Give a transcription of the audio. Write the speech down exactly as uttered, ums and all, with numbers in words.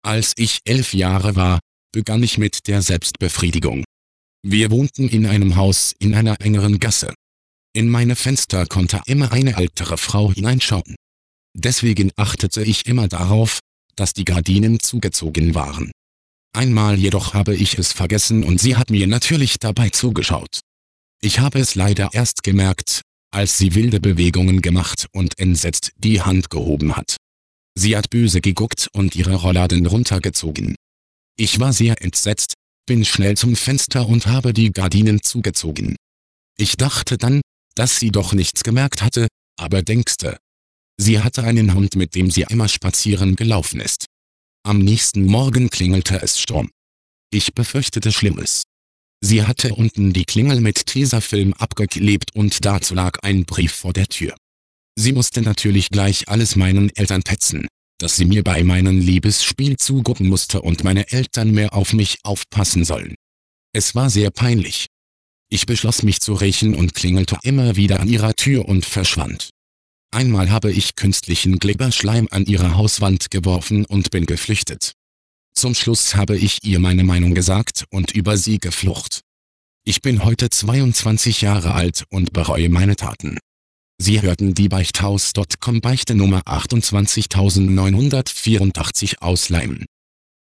Als ich elf Jahre war, begann ich mit der Selbstbefriedigung. Wir wohnten in einem Haus in einer engeren Gasse. In meine Fenster konnte immer eine ältere Frau hineinschauen. Deswegen achtete ich immer darauf, dass die Gardinen zugezogen waren. Einmal jedoch habe ich es vergessen und sie hat mir natürlich dabei zugeschaut. Ich habe es leider erst gemerkt, als sie wilde Bewegungen gemacht und entsetzt die Hand gehoben hat. Sie hat böse geguckt und ihre Rollladen runtergezogen. Ich war sehr entsetzt, bin schnell zum Fenster und habe die Gardinen zugezogen. Ich dachte dann, dass sie doch nichts gemerkt hatte, aber denkste. Sie hatte einen Hund, mit dem sie immer spazieren gelaufen ist. Am nächsten Morgen klingelte es Sturm. Ich befürchtete Schlimmes. Sie hatte unten die Klingel mit Tesafilm abgeklebt und dazu lag ein Brief vor der Tür. Sie musste natürlich gleich alles meinen Eltern petzen, dass sie mir bei meinem Liebesspiel zugucken musste und meine Eltern mehr auf mich aufpassen sollen. Es war sehr peinlich. Ich beschloss mich zu rächen und klingelte immer wieder an ihrer Tür und verschwand. Einmal habe ich künstlichen Glibberschleim an ihre Hauswand geworfen und bin geflüchtet. Zum Schluss habe ich ihr meine Meinung gesagt und über sie geflucht. Ich bin heute zweiundzwanzig Jahre alt und bereue meine Taten. Sie hörten die Beichthaus Punkt com Beichte Nummer achtundzwanzigtausendneunhundertvierundachtzig aus Leimen.